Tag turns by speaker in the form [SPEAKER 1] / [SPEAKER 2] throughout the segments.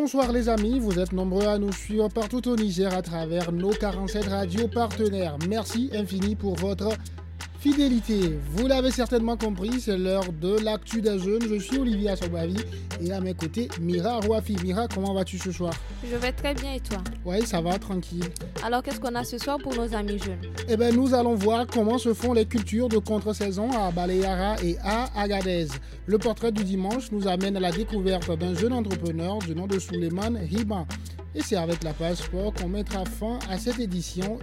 [SPEAKER 1] Bonsoir les amis, vous êtes nombreux à nous suivre partout au Niger à travers nos 47 radios partenaires. Merci infini pour votre fidélité. Vous l'avez certainement compris, c'est l'heure de l'actu des jeunes. Je suis Olivier Assobavi et à mes côtés, Mira Rouafi. Mira, comment vas-tu ce soir?
[SPEAKER 2] Je vais très bien et toi?
[SPEAKER 1] Oui, ça va, tranquille.
[SPEAKER 2] Alors qu'est-ce qu'on a ce soir pour nos amis jeunes?
[SPEAKER 1] Eh bien, nous allons voir comment se font les cultures de contre-saison à Baleyara et à Agadez. Le portrait du dimanche nous amène à la découverte d'un jeune entrepreneur du nom de Souleymane Hima. Et c'est avec la page sport qu'on mettra fin à cette édition.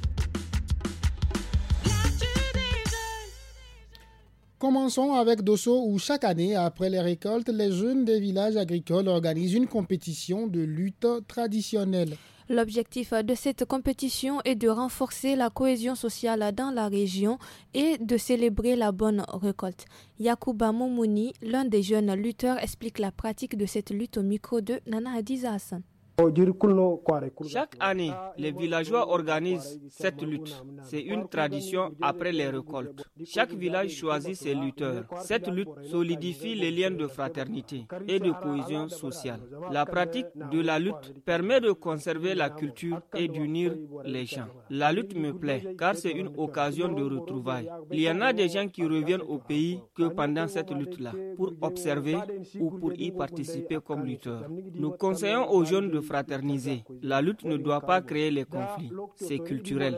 [SPEAKER 1] Commençons avec Dosso où chaque année, après les récoltes, les jeunes des villages agricoles organisent une compétition de lutte traditionnelle.
[SPEAKER 2] L'objectif de cette compétition est de renforcer la cohésion sociale dans la région et de célébrer la bonne récolte. Yacouba Moumouni, l'un des jeunes lutteurs, explique la pratique de cette lutte au micro de Nana Hadiza Hassan.
[SPEAKER 3] Chaque année, les villageois organisent cette lutte. C'est une tradition après les récoltes. Chaque village choisit ses lutteurs. Cette lutte solidifie les liens de fraternité et de cohésion sociale. La pratique de la lutte permet de conserver la culture et d'unir les gens. La lutte me plaît car c'est une occasion de retrouvailles. Il y en a des gens qui reviennent au pays que pendant cette lutte-là pour observer ou pour y participer comme lutteurs. Nous conseillons aux jeunes de fraterniser. La lutte ne doit pas créer les conflits. C'est culturel.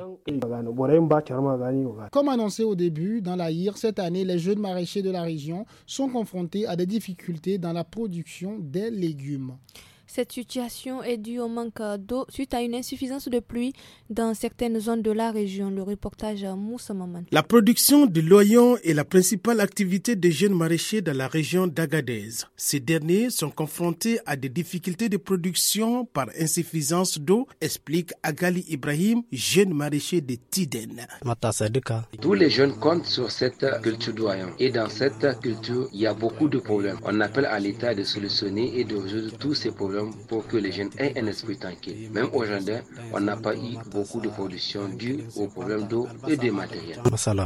[SPEAKER 1] Comme annoncé au début, dans l'Aïr, cette année, les jeunes maraîchers de la région sont confrontés à des difficultés dans la production des légumes.
[SPEAKER 2] Cette situation est due au manque d'eau suite à une insuffisance de pluie dans certaines zones de la région. Le reportage Moussa Maman.
[SPEAKER 4] La production de l'oignon est la principale activité des jeunes maraîchers dans la région d'Agadez. Ces derniers sont confrontés à des difficultés de production par insuffisance d'eau, explique Agali Ibrahim, jeune maraîcher de Tiden.
[SPEAKER 5] Tous les jeunes comptent sur cette culture d'oignon. Et dans cette culture, il y a beaucoup de problèmes. On appelle à l'État de solutionner et de résoudre tous ces problèmes pour que les jeunes aient un esprit tranquille. Même aujourd'hui, on n'a pas eu beaucoup de production due aux problèmes d'eau et de matériel.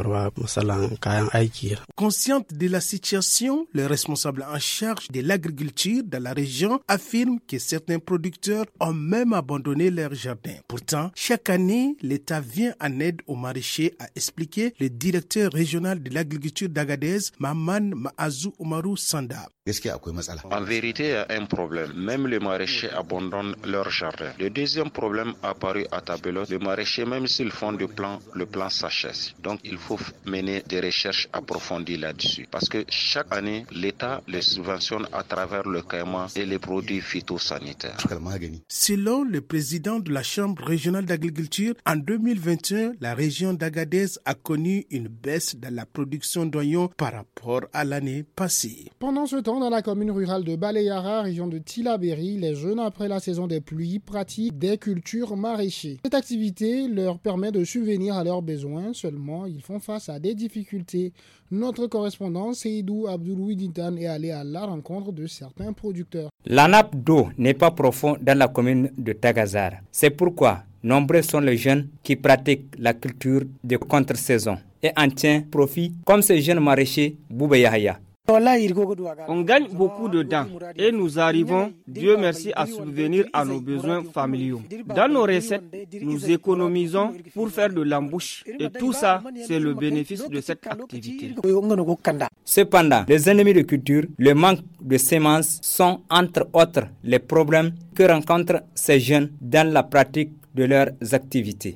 [SPEAKER 4] Consciente de la situation, les responsables en charge de l'agriculture dans la région affirment que certains producteurs ont même abandonné leurs jardins. Pourtant, chaque année, l'État vient en aide aux maraîchers, a expliqué le directeur régional de l'agriculture d'Agadez, Maman Maazou Oumarou Sanda.
[SPEAKER 6] En vérité, il y a un problème. Même les maraîchers abandonnent leur jardin. Le deuxième problème apparu à Tabelote, les maraîchers, même s'ils font le plan s'achève. Donc, il faut mener des recherches approfondies là-dessus. Parce que chaque année, l'État les subventionne à travers le caïman et les produits phytosanitaires.
[SPEAKER 4] Selon le président de la Chambre régionale d'agriculture, en 2021, la région d'Agadez a connu une baisse dans la production d'oignons par rapport à l'année passée.
[SPEAKER 1] Pendant ce temps, dans la commune rurale de Baleyara, région de Tillabéri, les jeunes, après la saison des pluies, pratiquent des cultures maraîchères. Cette activité leur permet de subvenir à leurs besoins, seulement ils font face à des difficultés. Notre correspondant Seydou Abdouloui Dintan est allé à la rencontre de certains producteurs.
[SPEAKER 7] La nappe d'eau n'est pas profonde dans la commune de Tagazar. C'est pourquoi nombreux sont les jeunes qui pratiquent la culture de contre-saison et en tient profit, comme ce jeune maraîcher Bouba Yahya.
[SPEAKER 3] On gagne beaucoup dedans et nous arrivons, Dieu merci, à subvenir à nos besoins familiaux. Dans nos recettes, nous économisons pour faire de l'embauche et tout ça, c'est le bénéfice de cette activité.
[SPEAKER 7] Cependant, les ennemis de culture, le manque de semences sont entre autres les problèmes que rencontrent ces jeunes dans la pratique de leurs activités.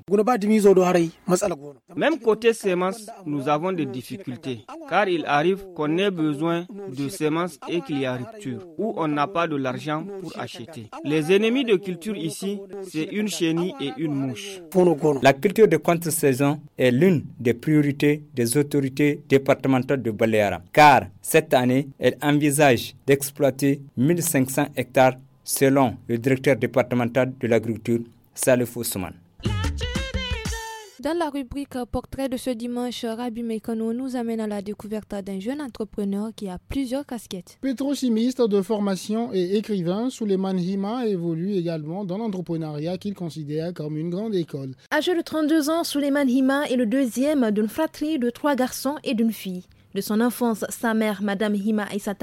[SPEAKER 3] Même côté semences, nous avons des difficultés, car il arrive qu'on ait besoin de semences et qu'il y a rupture, ou on n'a pas de l'argent pour acheter. Les ennemis de culture ici, c'est une chenille et une mouche.
[SPEAKER 7] La culture de contre-saison est l'une des priorités des autorités départementales de Baleyara, car cette année, elle envisage d'exploiter 1500 hectares selon le directeur départemental de l'agriculture, Salif Ousmane.
[SPEAKER 2] Dans la rubrique Portrait de ce dimanche, Rabi Mekano nous amène à la découverte d'un jeune entrepreneur qui a plusieurs casquettes.
[SPEAKER 1] Pétrochimiste de formation et écrivain, Souleymane Hima évolue également dans l'entrepreneuriat qu'il considère comme une grande école.
[SPEAKER 8] Âgé de 32 ans, Souleymane Hima est le deuxième d'une fratrie de 3 garçons et d'une fille. De son enfance, sa mère, Madame Hima Aissata,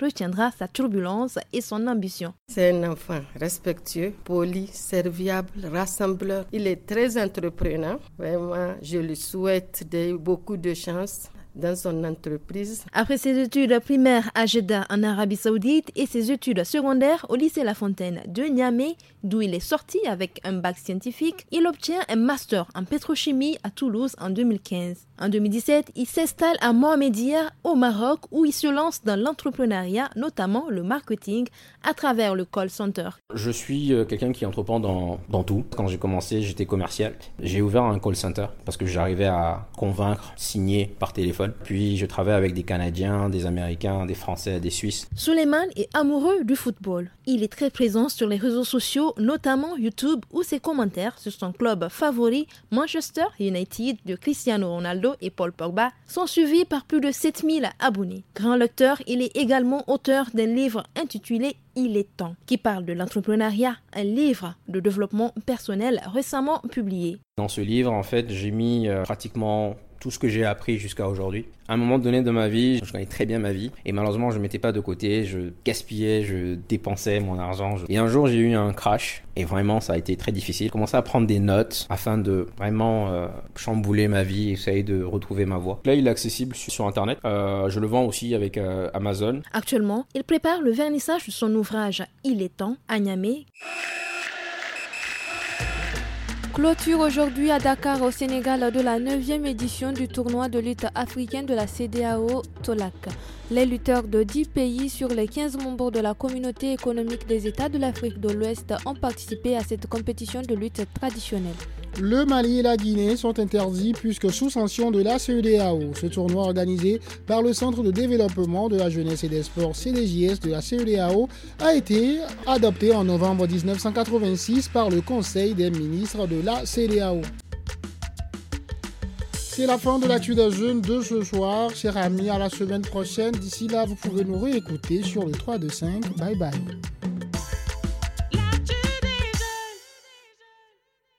[SPEAKER 8] retiendra sa turbulence et son ambition.
[SPEAKER 9] C'est un enfant respectueux, poli, serviable, rassembleur. Il est très entreprenant. Vraiment, je lui souhaite beaucoup de chance dans son entreprise.
[SPEAKER 8] Après ses études primaires à Jeddah en Arabie Saoudite et ses études secondaires au lycée La Fontaine de Niamey, d'où il est sorti avec un bac scientifique, il obtient un master en pétrochimie à Toulouse en 2015. En 2017, il s'installe à Mohamedia au Maroc où il se lance dans l'entrepreneuriat, notamment le marketing, à travers le call center.
[SPEAKER 10] Je suis quelqu'un qui entreprend dans tout. Quand j'ai commencé, j'étais commercial. J'ai ouvert un call center parce que j'arrivais à convaincre, signer par téléphone. Puis je travaille avec des Canadiens, des Américains, des Français, des Suisses.
[SPEAKER 8] Souleymane est amoureux du football. Il est très présent sur les réseaux sociaux, notamment YouTube, où ses commentaires sur son club favori, Manchester United de Cristiano Ronaldo et Paul Pogba, sont suivis par plus de 7000 abonnés. Grand lecteur, il est également auteur d'un livre intitulé Il est temps, qui parle de l'entrepreneuriat, un livre de développement personnel récemment publié.
[SPEAKER 10] Dans ce livre, en fait, j'ai mis pratiquement tout ce que j'ai appris jusqu'à aujourd'hui. À un moment donné de ma vie, je connais très bien ma vie et malheureusement je ne mettais pas de côté, je gaspillais, je dépensais mon argent. Et un jour j'ai eu un crash et vraiment ça a été très difficile. J'ai commencé à prendre des notes afin de vraiment chambouler ma vie et essayer de retrouver ma voie. Là il est accessible sur internet, je le vends aussi avec Amazon.
[SPEAKER 8] Actuellement, il prépare le vernissage de son ouvrage Il est temps à Niamey.
[SPEAKER 2] Clôture aujourd'hui à Dakar au Sénégal de la 9e édition du tournoi de lutte africain de la CEDEAO Tolak. Les lutteurs de 10 pays sur les 15 membres de la communauté économique des États de l'Afrique de l'Ouest ont participé à cette compétition de lutte traditionnelle.
[SPEAKER 1] Le Mali et la Guinée sont interdits puisque sous sanction de la CEDEAO. Ce tournoi organisé par le Centre de développement de la jeunesse et des sports CDJS de la CEDEAO a été adopté en novembre 1986 par le Conseil des ministres de la CEDEAO. C'est la fin de l'actu des jeunes de ce soir. Chers amis, à la semaine prochaine. D'ici là, vous pouvez nous réécouter sur le 325. Bye bye.